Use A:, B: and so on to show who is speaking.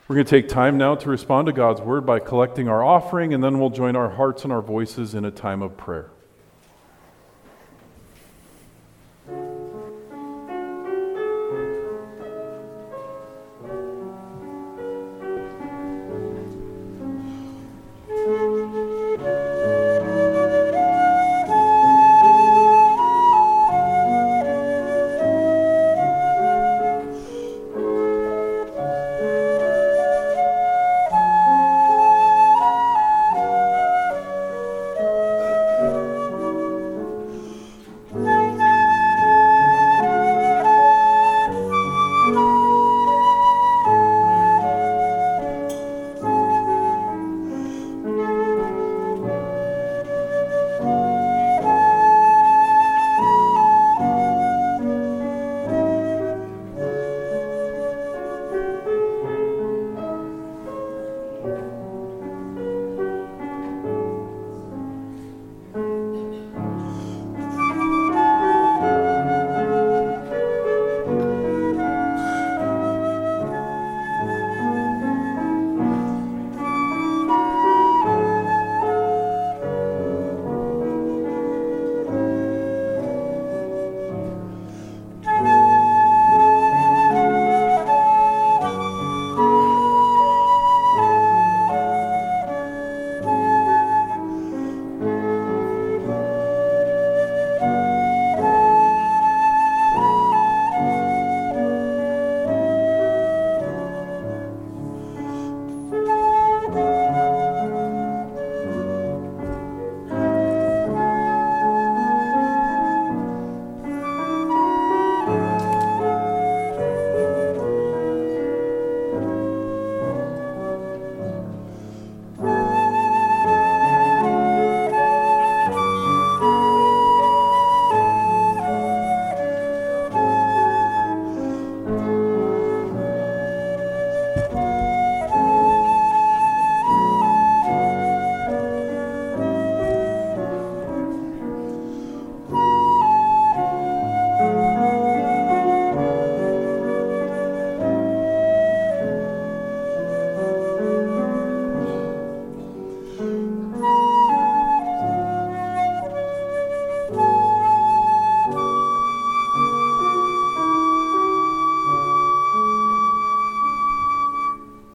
A: We're going to take time now to respond to God's word by collecting our offering, and then we'll join our hearts and our voices in a time of prayer.